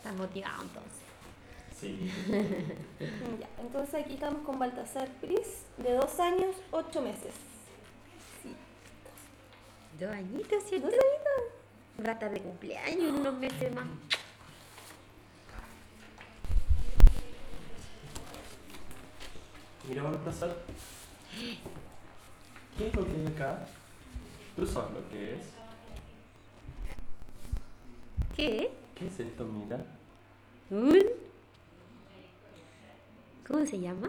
Estás motivado entonces. Sí. Ya, entonces aquí estamos con Baltasar Pris, de 2 años, 8 meses. Sí. 2 añitos, ¿cierto? 2 añitos. Va a estar de cumpleaños en unos meses más. Mira, Baltasar. ¿Qué es lo que hay acá? ¿Tú sabes lo que es? ¿Qué? ¿Qué es esto, mira? ¿Un? ¿Cómo se llama?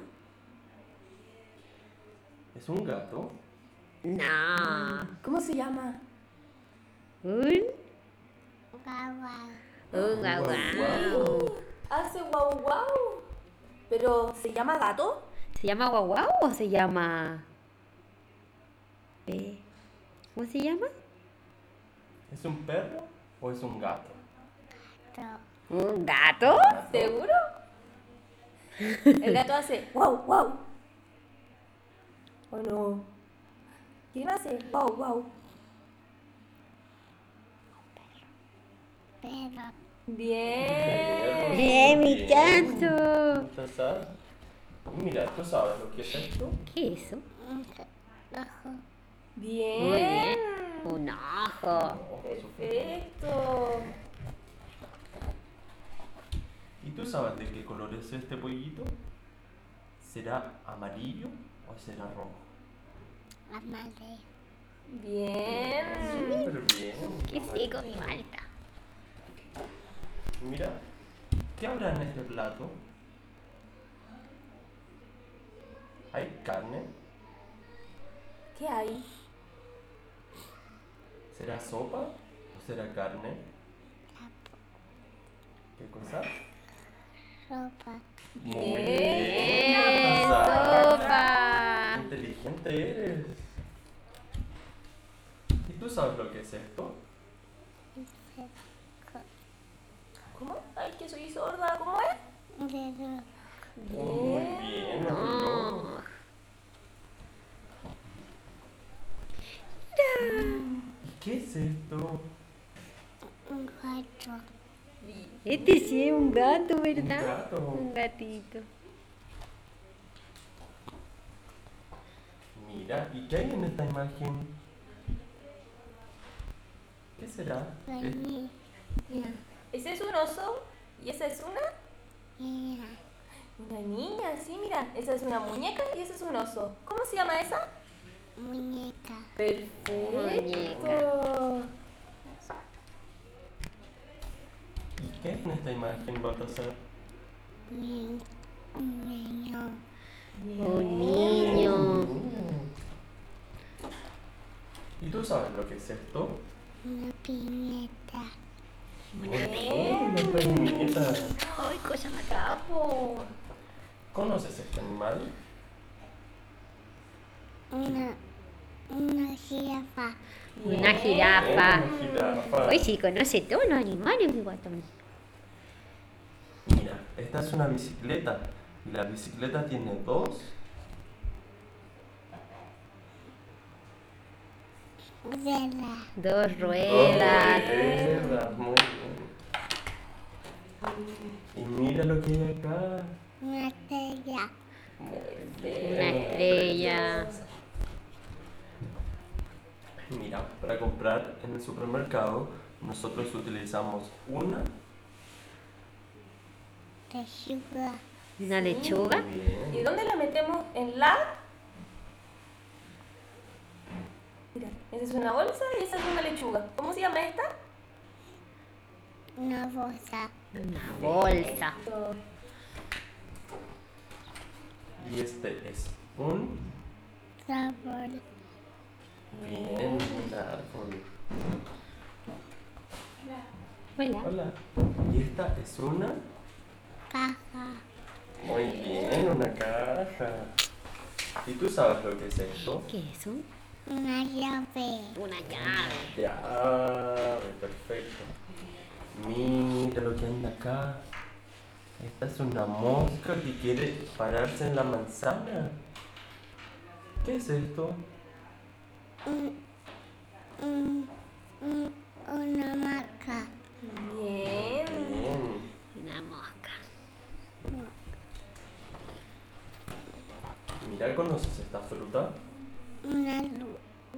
¿Es un gato? No. ¿Cómo se llama? ¿Un? Guau. Un guau guau. Hace guau guau. Pero, ¿se llama gato? ¿Se llama guau guau o se llama...? ¿Cómo se llama? ¿Es un perro o es un gato? ¿Un gato? ¿Seguro? El gato hace guau guau. ¿O no? ¿Quién hace guau guau? Pero Bien. Mi gato! Baltasar. Mira, ¿tú sabes lo que es esto? ¿Qué es eso? ojo. Muy Bien. bien. Un ojo. Perfecto. ¿Y tú sabes de qué color es este pollito? ¿Será amarillo o será rojo? Amaré. Bien. Súper bien. Qué seco mi malta. Mira, ¿qué habrá en este plato? ¿Hay carne? ¿Qué hay? ¿Será sopa o será carne? ¿Qué cosa? Ropa. Muy Bien. Baltasar. ¡Sopa! Qué inteligente eres. ¿Y tú sabes lo que es esto? ¿Cómo? Ay, que soy sorda. ¿Cómo es? Dedo. Muy bien, reloj. ¿Y qué es esto? Un gato. Este sí es un gato, ¿verdad? Un gato. Un gatito. Mira, ¿y qué hay en esta imagen? ¿Qué será? Vení. Ese es un oso y esa es Mira. una niña, sí, mira. Esa es una muñeca y ese es un oso. ¿Cómo se llama esa? Muñeca. Perfecto. ¿Y qué hay en esta imagen, Baltasar? Un niño. Un niño. ¿Y tú sabes lo que es esto? Una piñeta. Muy bien, una peineta. ¡Ay, cosa me atrapo! ¿Conoces este animal? Una jirafa. Una jirafa. Una jirafa. Hoy sí conoce todos los animales, mi guatón. Mira, esta es una bicicleta. Y la bicicleta tiene dos. Vela. Dos ruedas. Ruedas, muy bien. Y mira lo que hay acá. Una estrella. Una estrella. Mira, para comprar en el supermercado nosotros utilizamos una. Lechuga. Una lechuga. Muy ¿Y bien. dónde la metemos? ¿En la? Mira, esa es una bolsa y esa es una lechuga. ¿Cómo se llama esta? Una bolsa. Una bolsa. Y este es un. Árbol. Bien, un árbol. Hola. Hola. Y esta es una. Caja. Muy bien, una caja. ¿Y tú sabes lo que es esto? ¿Qué es eso? Una llave. Una llave. Ya, perfecto. Mira lo que anda acá. Esta es una mosca que quiere pararse en la manzana. ¿Qué es esto? Una marca. Bien. Bien. Mira, ¿conoces esta fruta? Una luz.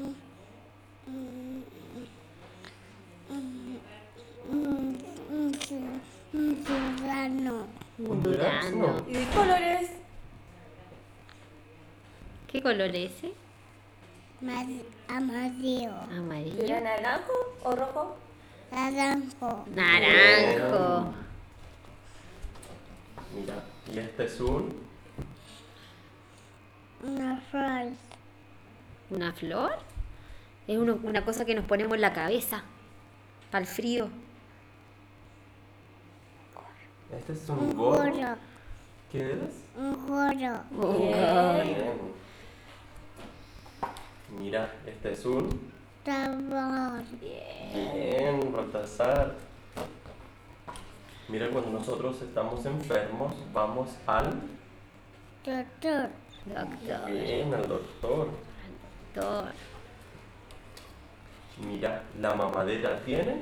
Un ciudadano. Un durazno. durazno. ¿Y de colores? ¿Qué color es ese? Más amarillo. Amarillo. ¿Era naranjo o rojo? Naranjo. Naranjo. Mira, y este es un... Una flor. ¿Una flor? Es una cosa que nos ponemos en la cabeza. Para el frío. Este es Un un gorro. gorro. ¿Qué es? Un gorro. Bien. Mira, este es un... Sabor. Bien, Baltasar. Mira, cuando nosotros estamos enfermos, vamos al... Doctor. Doctor. Bien, al doctor. Doctor. Mira, la mamadera tiene...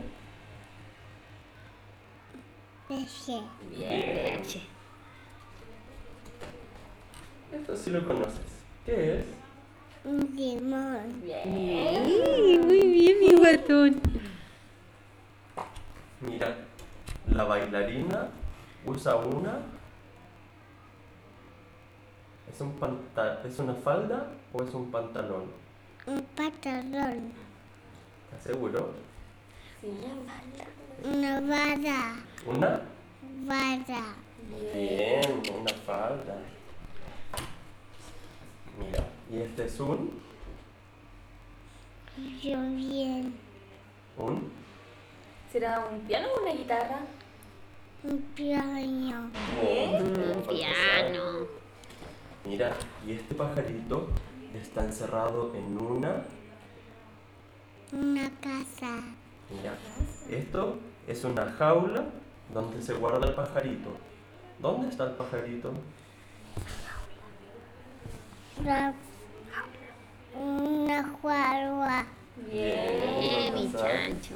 Leche. Bien. Leche. Esto sí lo conoces. ¿Qué es? Un limón. Sí, muy bien, mi guatón. Mira, la bailarina usa una... ¿Es una falda o es un pantalón? Un pantalón. ¿Estás seguro? Sí. Una vara. ¿Una? Vara. Bien, una falda. Mira, y este es un... Yo bien. Un... ¿Será un piano o una guitarra? Un piano. Un piano. Mira, y este pajarito está encerrado en una... Una casa. Mira, esto es una jaula donde se guarda el pajarito. ¿Dónde está el pajarito? Una juarua. Bien, mi Baltasar. chancho.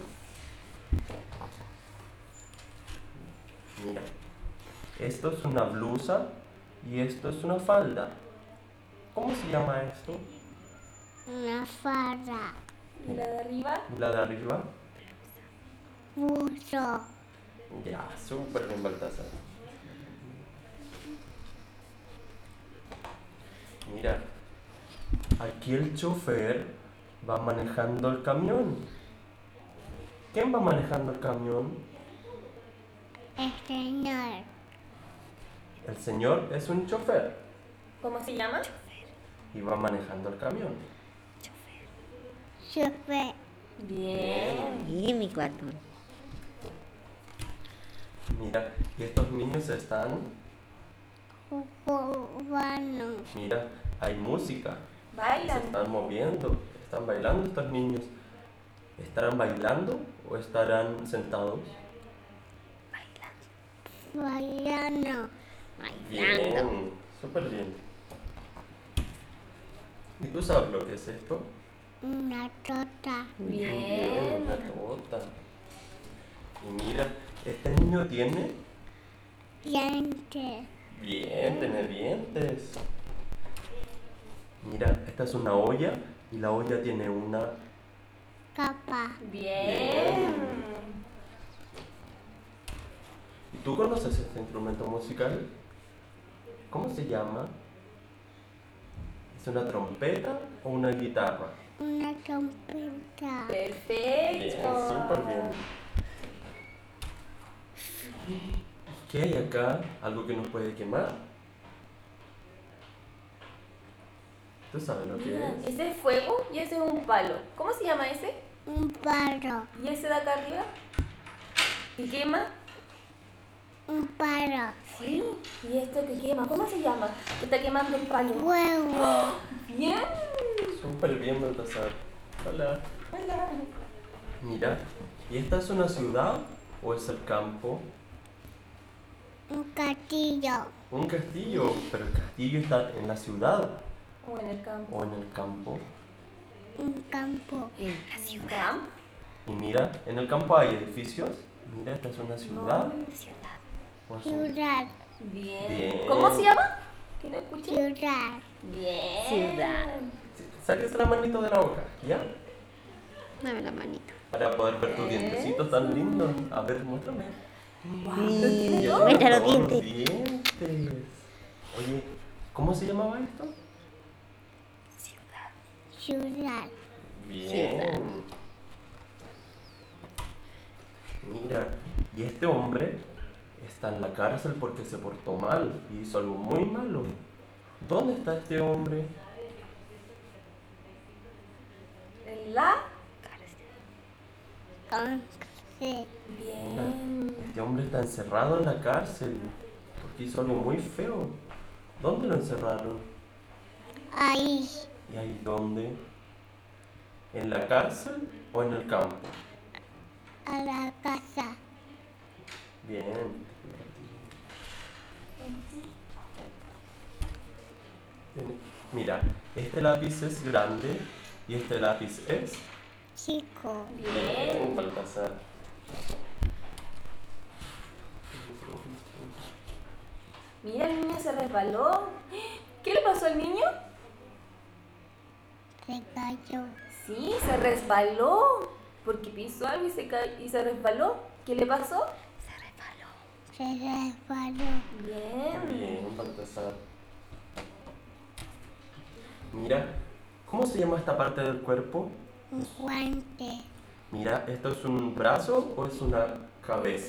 Mira, esto es una blusa y esto es una falda. ¿Cómo se llama esto? Una fara. ¿Y la de arriba? ¿Y la de arriba? Buzo. Ya, súper bien, Baltasar. Mira, aquí el chofer va manejando el camión. ¿Quién va manejando el camión? El señor. El señor es un chofer ¿Cómo se llama? y va manejando el camión. Chofer. Bien. Bien, mi guatón. Mira, y estos niños están... Jugando. Mira, hay música. Se Bailan. están moviendo. Están bailando estos niños. ¿Estarán bailando o estarán sentados? Bailando. Bailando. Bien, súper bien. ¿Y tú sabes lo que es esto? Una torta. Bien. Una torta. Y mira, este niño tiene... Diente. Bien, tiene dientes. Mira, esta es una olla y la olla tiene una... Capa. Bien. ¿Y tú conoces este instrumento musical? ¿Cómo se llama? ¿Es una trompeta o una guitarra? Una trompeta. Bien, Perfecto. súper bien. ¿Qué hay acá? ¿Algo que nos puede quemar? ¿Tú sabes lo que Mira, es? ese es fuego y ese es un palo. ¿Cómo se llama ese? Un palo. ¿Y ese de acá arriba? ¿Y quema? Un palo. Sí. ¿Y esto que quema? ¿Cómo se llama? Que está quemando el palo. Huevo. Bien. Súper bien, Baltasar. Hola. Hola. Mira, ¿y esta es una ciudad o es el campo? Un castillo. Un castillo, pero el castillo está en la ciudad O en el campo. o en el campo. Un campo. En la ciudad. ¿Campo? Y mira, en el campo hay edificios. Mira, esta es una ciudad. O es un- Ciudad. Bien. Bien. ¿Cómo se llama? Que no escuché. Ciudad. Bien. Ciudad. Sáquese la manito de la boca, ¿ya? Dame la manito. Para poder ver tus dientecitos tan lindos. A ver, muéstrame. Ya Muestra los todos dientes. dientes. Oye, ¿cómo se llamaba esto? Ciudad. Bien. Mira, y este hombre está en la cárcel porque se portó mal y hizo algo muy malo. ¿Dónde está este hombre? En la. Con Bien. Este hombre está encerrado en la cárcel porque hizo algo muy feo. ¿Dónde lo encerraron? ahí. ¿Y ahí dónde? ¿En la cárcel o en el campo? A la casa. Bien. Mira, este lápiz es grande y este lápiz es Chico. bien, Baltasar. Mira, el niño se resbaló. ¿Qué le pasó al niño? Se cayó. Sí, se resbaló. Porque pisó algo y se resbaló. ¿Qué le pasó? Se resbaló. Bien. Bien, Baltasar. Mira, ¿cómo se llama esta parte del cuerpo? Un guante. Mira, ¿esto es un brazo o es una cabeza?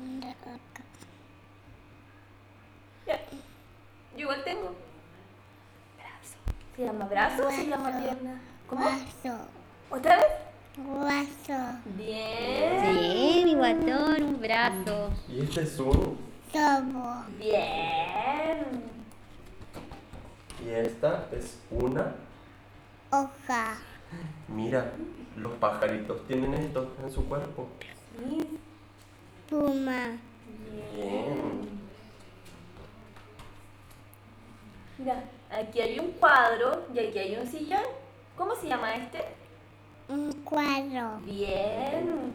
Ya. Yo igual tengo. Brazo. ¿Se llama brazo o se llama pierna? ¿Cómo? Guaso. ¿Otra vez? Guaso. Bien. Bien, mi guatón, un brazo. Y este es un... Tobo. Bien. Y esta es una... Hoja. Mira, los pajaritos tienen esto en su cuerpo. Sí. Puma. Bien. Mira, aquí hay un cuadro y aquí hay un sillón. ¿Cómo se llama este? Un cuadro. Bien.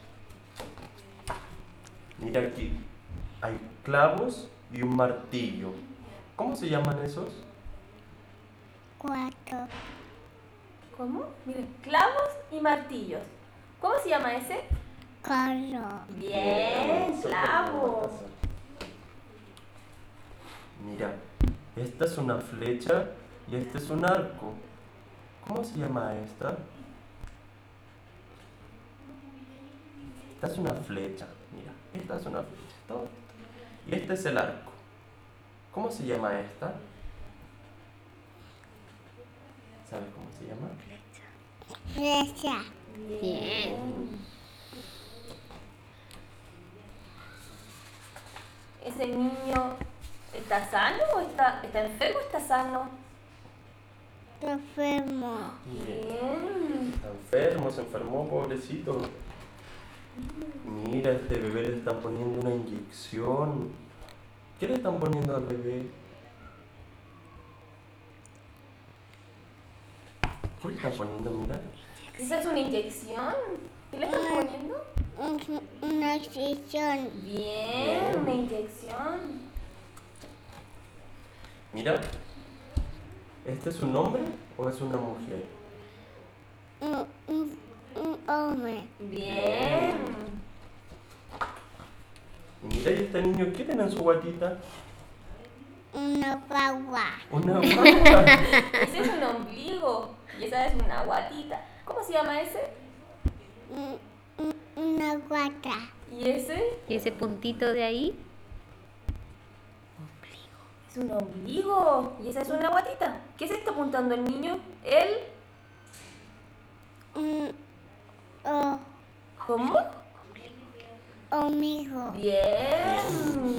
Mira aquí, hay clavos y un martillo. ¿Cómo se llaman esos? Cuatro. ¿Cómo? Miren, clavos y martillos. ¿Cómo se llama ese? Carro. Bien, Súper clavo. bien. Mira, esta es una flecha y este es un arco. ¿Cómo se llama esta? Esta es una flecha, mira, esta es una flecha. Todo. Y este es el arco. ¿Cómo se llama esta? ¿Sabes cómo se llama? Flecha. Bien. ¿Ese niño está sano o está enfermo o está sano? Enfermo. Bien. Está enfermo, se enfermó, pobrecito. Mira, a este bebé le están poniendo una inyección. ¿Qué le están poniendo al bebé? ¿Qué le están poniendo? Mira. ¿Esa es una inyección? ¿Qué le están poniendo? Una sesión. Bien, una inyección. Mira. ¿Este es un hombre o es una mujer? Un hombre. Bien. Mira, ¿y este niño qué tiene en su guatita? Una guagua. Una vaca. Ese es un ombligo y esa es una guatita. ¿Cómo se llama ese? Una guata. ¿Y ese? ¿Y ese puntito de ahí? Es un ombligo y esa es una guatita. ¿Qué se está apuntando el niño? Él. ¿Cómo? Amigo. Bien.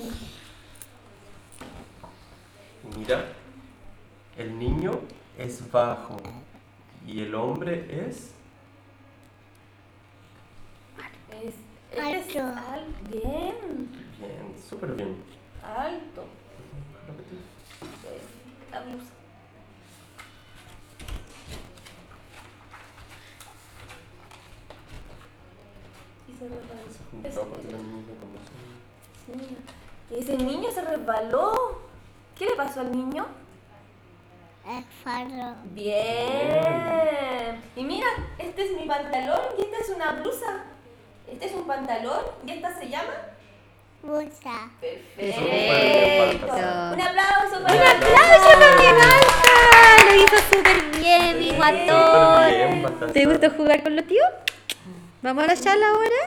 Mira, el niño es bajo y el hombre es... Es Alto. Bien. Bien, súper bien. Alto. La blusa. Y se resbaló. Sí. Ese niño se resbaló. ¿Qué le pasó al niño? El faro. Bien. Y mira, este es mi pantalón y esta es una blusa. Este es un pantalón y esta se llama... Busa. Perfecto. Perfecto. Un aplauso para ¡Un aplauso para mi Balta! Lo hizo súper bien, mi guatón. Súper bien, Baltasar. ¿Te gustó jugar con los tíos? ¿Vamos a la charla ahora?